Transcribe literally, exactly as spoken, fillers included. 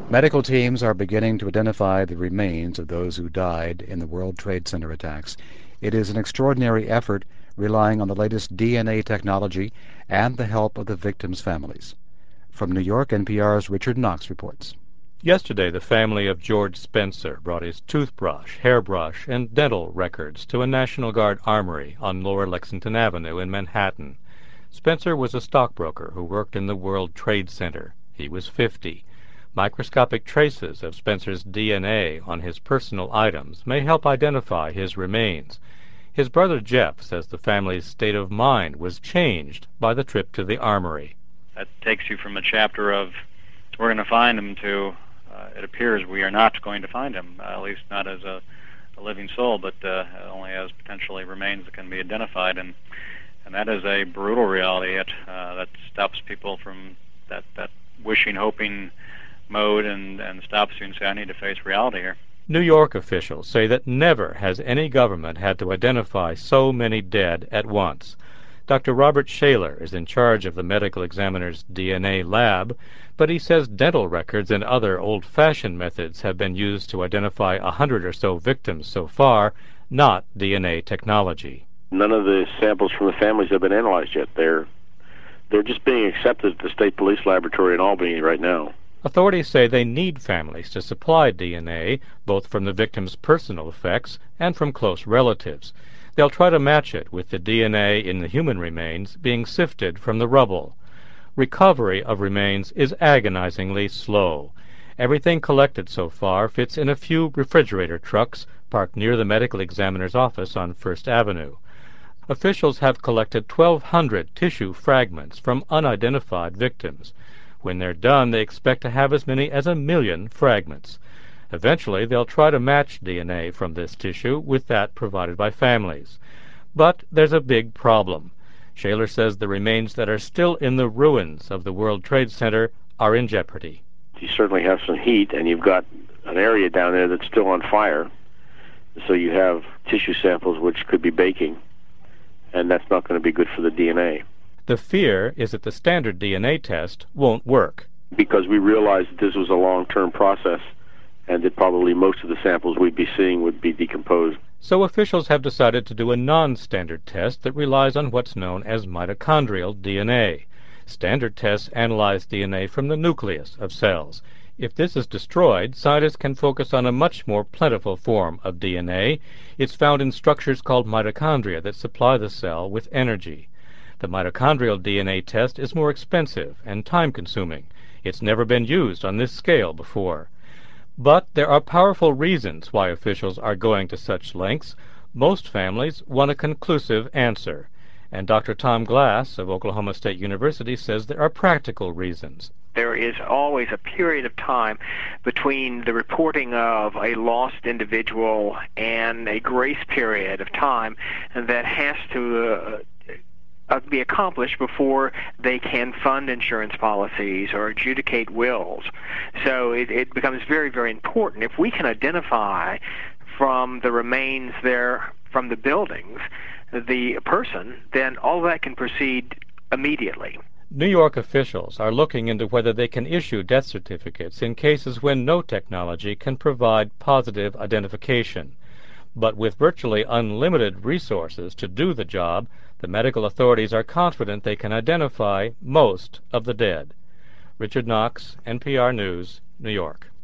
Medical teams are beginning to identify the remains of those who died in the World Trade Center attacks. It is an extraordinary effort relying on the latest D N A technology and the help of the victims' families. From New York, N P R's Richard Knox reports. Yesterday, the family of George Spencer brought his toothbrush, hairbrush, and dental records to a National Guard armory on Lower Lexington Avenue in Manhattan. Spencer was a stockbroker who worked in the World Trade Center. He was fifty. Microscopic traces of Spencer's D N A on his personal items may help identify his remains. His brother Jeff says the family's state of mind was changed by the trip to the armory. That takes you from a chapter of we're going to find him to uh, it appears we are not going to find him, uh, at least not as a, a living soul, but uh, only as potentially remains that can be identified. And and that is a brutal reality. It, uh, that stops people from that, that wishing, hoping mode and, and stops you and say, I need to face reality here. New York officials say that never has any government had to identify so many dead at once. Doctor Robert Shaler is in charge of the medical examiner's D N A lab, but he says dental records and other old-fashioned methods have been used to identify a hundred or so victims so far, not D N A technology. None of the samples from the families have been analyzed yet. They're, they're just being accepted at the State Police Laboratory in Albany right now. Authorities say they need families to supply D N A, both from the victim's personal effects and from close relatives. They'll try to match it with the D N A in the human remains being sifted from the rubble. Recovery of remains is agonizingly slow. Everything collected so far fits in a few refrigerator trucks parked near the medical examiner's office on First Avenue. Officials have collected twelve hundred tissue fragments from unidentified victims. When they're done, they expect to have as many as a million fragments. Eventually, they'll try to match D N A from this tissue with that provided by families. But there's a big problem. Shaler says the remains that are still in the ruins of the World Trade Center are in jeopardy. You certainly have some heat, and you've got an area down there that's still on fire. So you have tissue samples which could be baking, and that's not going to be good for the D N A. The fear is that the standard D N A test won't work. Because we realized that this was a long-term process, and that probably most of the samples we'd be seeing would be decomposed. So officials have decided to do a non-standard test that relies on what's known as mitochondrial D N A. Standard tests analyze D N A from the nucleus of cells. If this is destroyed, scientists can focus on a much more plentiful form of D N A. It's found in structures called mitochondria that supply the cell with energy. The mitochondrial D N A test is more expensive and time-consuming. It's never been used on this scale before. But there are powerful reasons why officials are going to such lengths. Most families want a conclusive answer. And Doctor Tom Glass of Oklahoma State University says there are practical reasons. There is always a period of time between the reporting of a lost individual and a grace period of time that has to uh, Uh, be accomplished before they can fund insurance policies or adjudicate wills. So it, it becomes very, very important. If we can identify from the remains there from the buildings the person, then all that can proceed immediately. New York officials are looking into whether they can issue death certificates in cases when no technology can provide positive identification. But with virtually unlimited resources to do the job, the medical authorities are confident they can identify most of the dead. Richard Knox, N P R News, New York.